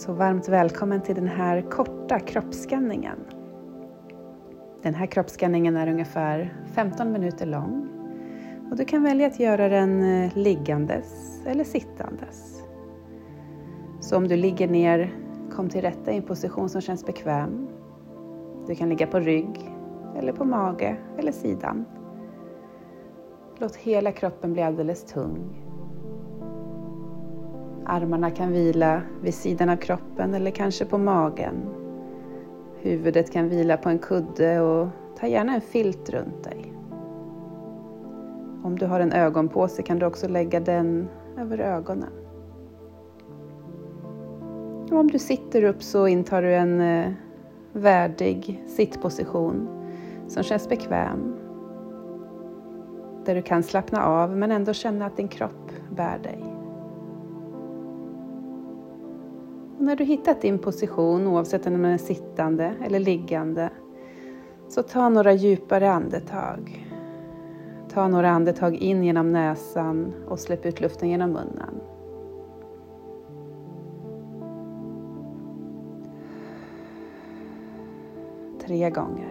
Så varmt välkommen till den här korta kroppsskanningen. Den här kroppsskanningen är ungefär 15 minuter lång. Och du kan välja att göra den liggandes eller sittandes. Så om du ligger ner, kom till rätta i en position som känns bekväm. Du kan ligga på rygg eller på mage eller sidan. Låt hela kroppen bli alldeles tung. Armarna kan vila vid sidan av kroppen eller kanske på magen. Huvudet kan vila på en kudde och ta gärna en filt runt dig. Om du har en ögonpåse kan du också lägga den över ögonen. Och om du sitter upp så intar du en värdig sittposition som känns bekväm. Där du kan slappna av men ändå känna att din kropp bär dig. Och när du hittat din position, oavsett om den är sittande eller liggande, så ta några djupare andetag. Ta några andetag in genom näsan och släpp ut luften genom munnen. Tre gånger.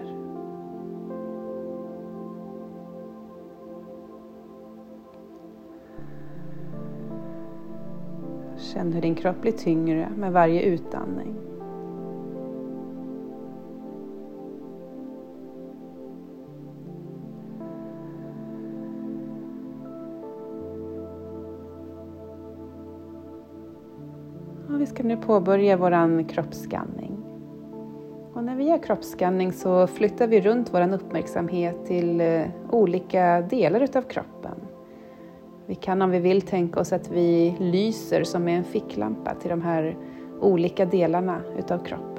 Känn hur din kropp blir tyngre med varje utandning. Och vi ska nu påbörja våran kroppsskanning. Och när vi gör kroppsskanning så flyttar vi runt våran uppmärksamhet till olika delar utav kroppen. Vi kan om vi vill tänka oss att vi lyser som med en ficklampa till de här olika delarna utav kroppen.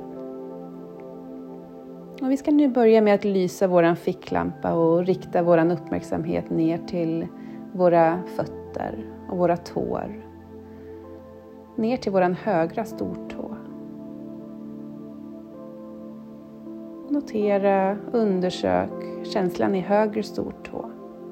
Och vi ska nu börja med att lysa våran ficklampa och rikta våran uppmärksamhet ner till våra fötter och våra tår. Ner till våran högra stortå. Notera, undersök känslan i höger stortå.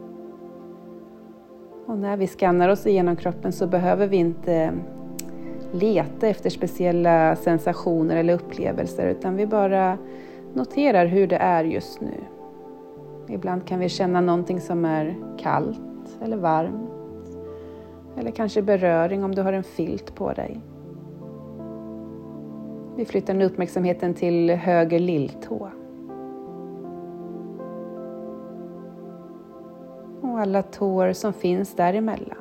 Och när vi skannar oss igenom kroppen så behöver vi inte leta efter speciella sensationer eller upplevelser, utan vi bara noterar hur det är just nu. Ibland kan vi känna någonting som är kallt eller varmt. Eller kanske beröring om du har en filt på dig. Vi flyttar nu uppmärksamheten till höger lilltå. Och alla tår som finns däremellan.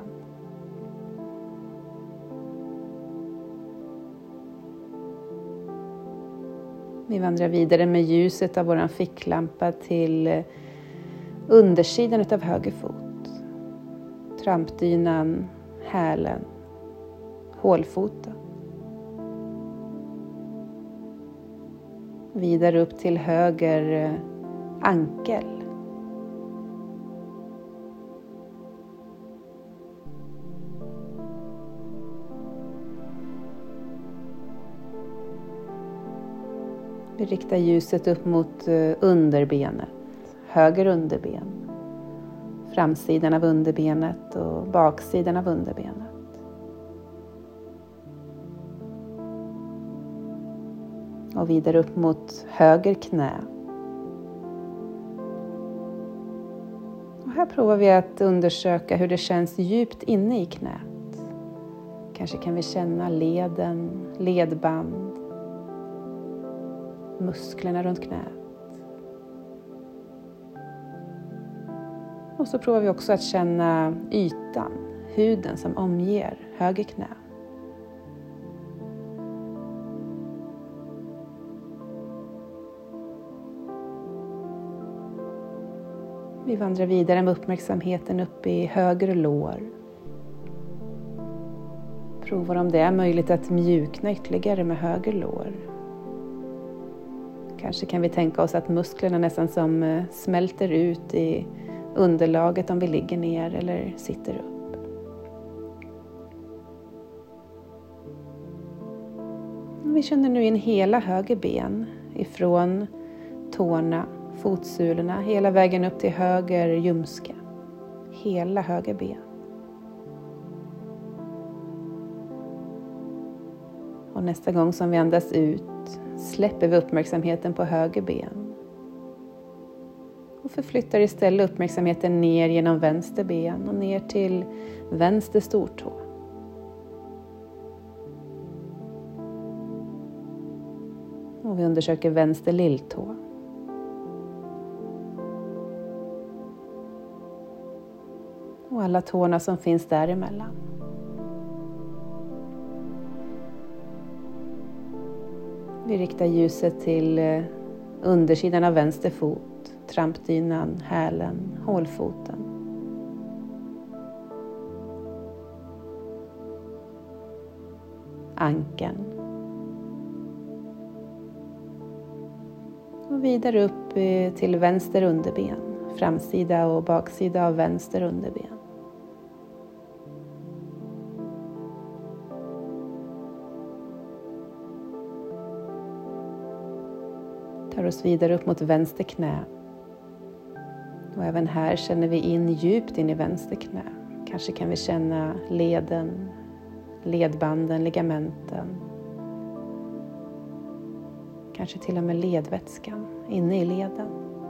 Vi vandrar vidare med ljuset av våran ficklampa till undersidan utav höger fot. Trampdynan, hälen, hålfoten. Vidare upp till höger ankel. Vi riktar ljuset upp mot underbenet, höger underben, framsidan av underbenet och baksidan av underbenet. Och vidare upp mot höger knä. Och här provar vi att undersöka hur det känns djupt inne i knät. Kanske kan vi känna leden, ledband, musklerna runt knät. Och så provar vi också att känna ytan, huden som omger höger knä. Vi vandrar vidare med uppmärksamheten upp i höger lår. Provar om det är möjligt att mjukna ytterligare med höger lår. Kanske kan vi tänka oss att musklerna nästan som smälter ut i underlaget om vi ligger ner eller sitter upp. Vi känner nu in hela höger ben ifrån tårna, fotsulorna, hela vägen upp till höger ljumske. Hela höger ben. Och Och nästa gång som vi andas ut släpper vi uppmärksamheten på höger ben. Och förflyttar istället uppmärksamheten ner genom vänster ben och ner till vänster stortå. Och vi undersöker vänster lilltå. Och alla tårna som finns däremellan. Vi riktar ljuset till undersidan av vänster fot, trampdynan, hälen, hålfoten. Ankeln. Och vidare upp till vänster underben, framsida och baksida av vänster underben. Tar oss vidare upp mot vänster knä. Och även här känner vi in djupt in i vänster knä. Kanske kan vi känna leden, ledbanden, ligamenten. Kanske till och med ledvätskan inne i leden.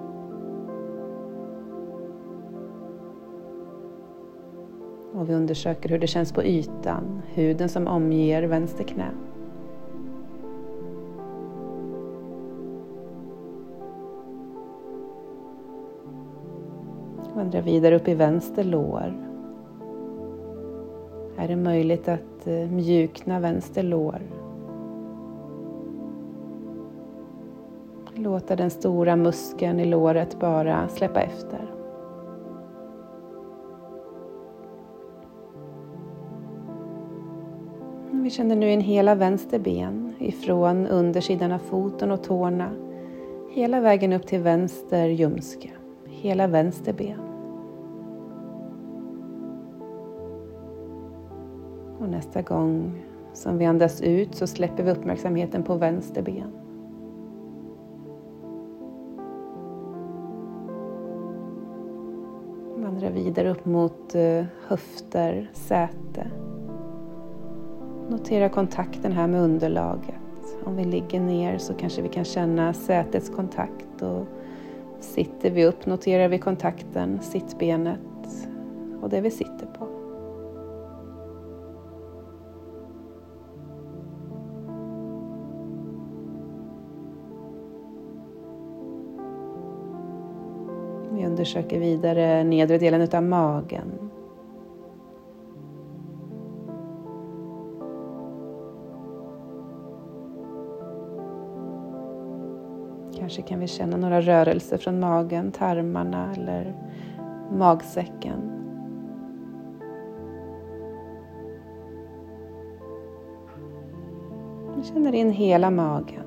Och vi undersöker hur det känns på ytan, huden som omger vänster knä. Vandra vidare upp i vänster lår. Här är det möjligt att mjukna vänster lår. Låta den stora muskeln i låret bara släppa efter. Vi känner nu in hela vänster ben ifrån undersidan av foten och tårna. Hela vägen upp till vänster ljumske. Hela vänster ben. Och nästa gång som vi andas ut så släpper vi uppmärksamheten på vänster ben. Vandra vidare upp mot höfter, säte. Notera kontakten här med underlaget. Om vi ligger ner så kanske vi kan känna sätets kontakt. Och sitter vi upp noterar vi kontakten, sittbenet och det vi sitter på. Vi undersöker vidare nedre delen utav magen. Kanske kan vi känna några rörelser från magen, tarmarna eller magsäcken. Vi känner in hela magen.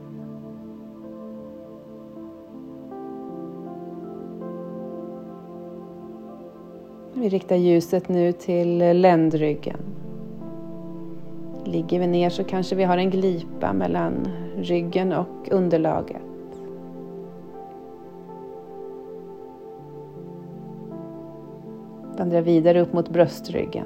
Vi riktar ljuset nu till ländryggen. Ligger vi ner så kanske vi har en glipa mellan ryggen och underlaget. Vandra vidare upp mot bröstryggen.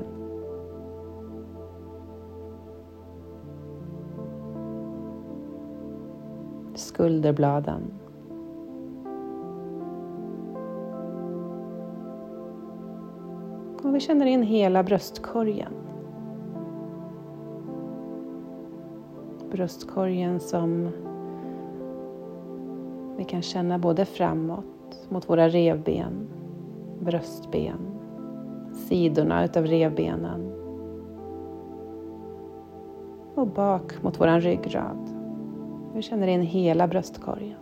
Skulderbladen. Och vi känner in hela bröstkorgen. Bröstkorgen som vi kan känna både framåt mot våra revben, bröstben, sidorna utav revbenen och bak mot våran ryggrad. Vi känner in hela bröstkorgen.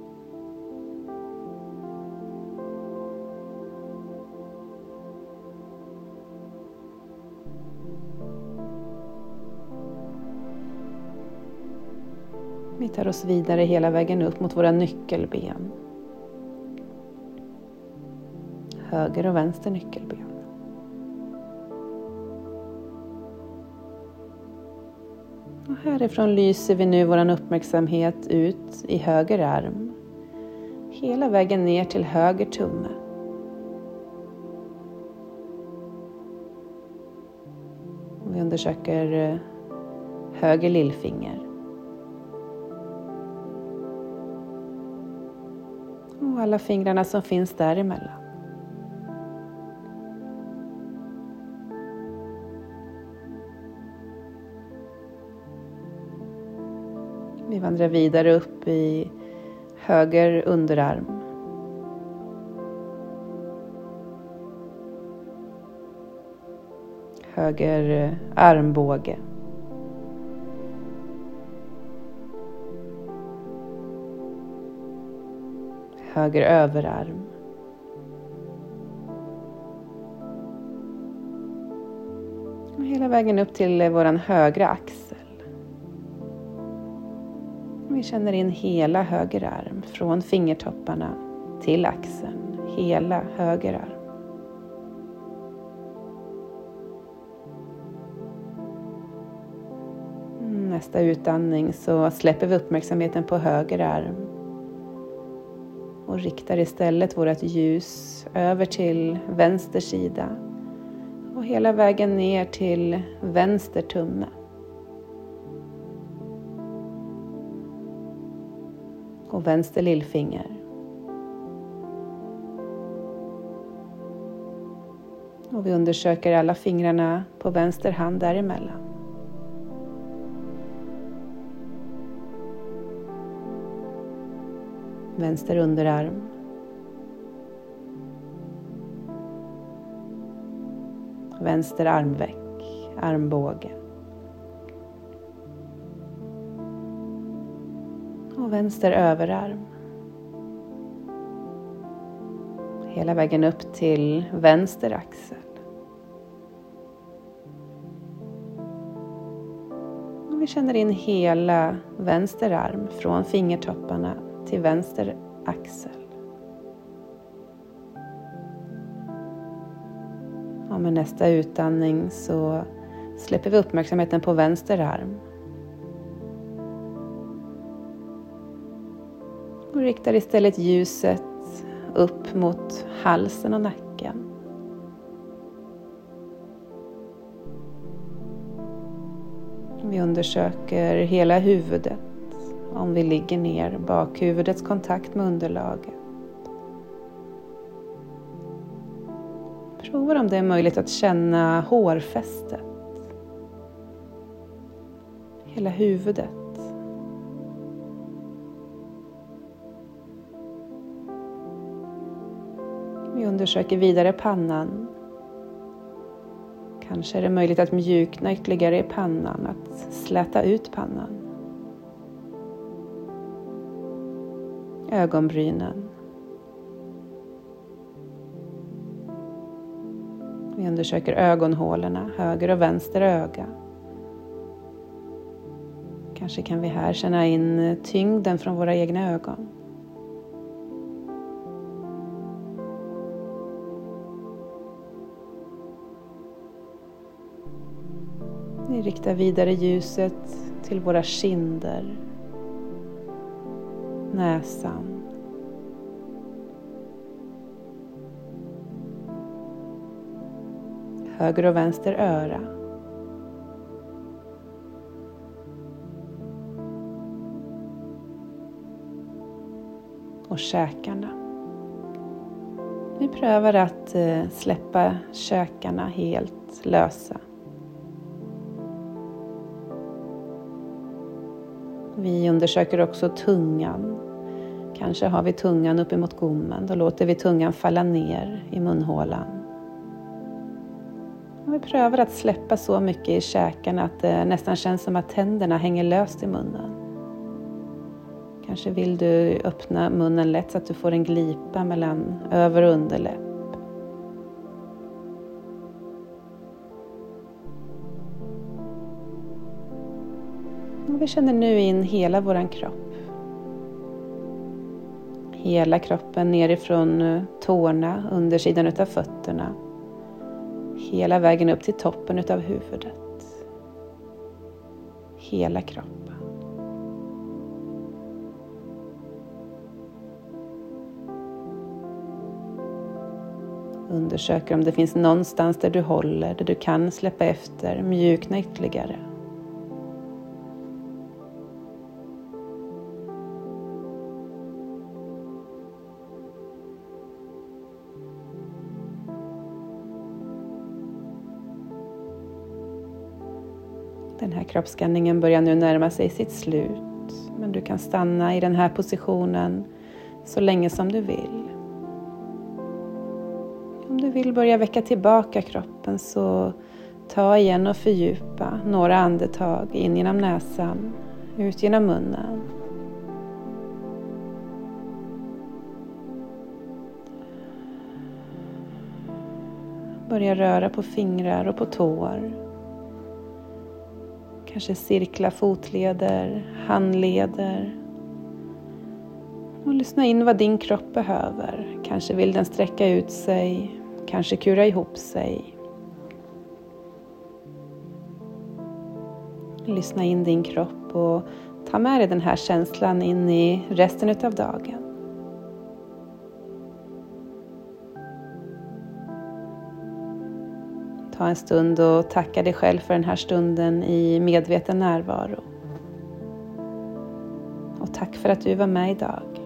Vi tar oss vidare hela vägen upp mot våra nyckelben. Höger och vänster nyckelben. Och härifrån lyser vi nu vår uppmärksamhet ut i höger arm. Hela vägen ner till höger tumme. Och vi undersöker höger lillfinger. alla fingrarna som finns däremellan. Vi vandrar vidare upp i höger underarm. Höger armbåge. Höger överarm. Och hela vägen upp till våran högra axel. Vi känner in hela höger arm från fingertopparna till axeln. Hela höger arm. Nästa utandning så släpper vi uppmärksamheten på höger arm. Och riktar istället vårt ljus över till vänster sida. Och hela vägen ner till vänster tumme. Och vänster lillfinger. Och vi undersöker alla fingrarna på vänster hand däremellan. Vänster underarm. Vänster armveck, armbåge. Och vänster överarm. Hela vägen upp till vänster axel. Och vi känner in hela vänster arm från fingertopparna till vänster axel. Och med nästa utandning så släpper vi uppmärksamheten på vänster arm. Och riktar istället ljuset upp mot halsen och nacken. Vi undersöker hela huvudet. Om vi ligger ner, bakhuvudets kontakt med underlaget. Prova om det är möjligt att känna hårfästet. Hela huvudet. Vi undersöker vidare pannan. Kanske är det möjligt att mjukna ytterligare i pannan, att släta ut pannan. Ögonbrynen. Vi undersöker ögonhålorna, höger och vänster öga. Kanske kan vi här känna in tyngden från våra egna ögon. Vi riktar vidare ljuset till våra kinder. Näsan. Höger och vänster öra. Och käkarna. Vi prövar att släppa käkarna helt lösa. Vi undersöker också tungan. Kanske har vi tungan upp emot gommen. Då låter vi tungan falla ner i munhålan. Och vi prövar att släppa så mycket i käkarna att det nästan känns som att tänderna hänger löst i munnen. Kanske vill du öppna munnen lätt så att du får en glipa mellan över- och underläpp. Och vi känner nu in hela våran kropp. Hela kroppen nerifrån tårna, undersidan utav fötterna. Hela vägen upp till toppen utav huvudet. Hela kroppen. Undersöker om det finns någonstans där du håller, där du kan släppa efter, mjukna ytterligare. Den här kroppsskanningen börjar nu närma sig sitt slut, men du kan stanna i den här positionen så länge som du vill. Om du vill börja väcka tillbaka kroppen så ta igen och fördjupa några andetag in genom näsan, ut genom munnen. Börja röra på fingrar och på tår. Kanske cirkla fotleder, handleder. Och lyssna in vad din kropp behöver. Kanske vill den sträcka ut sig, kanske kura ihop sig. Lyssna in din kropp och ta med dig den här känslan in i resten av dagen. Ta en stund och tacka dig själv för den här stunden i medveten närvaro. Och tack för att du var med idag.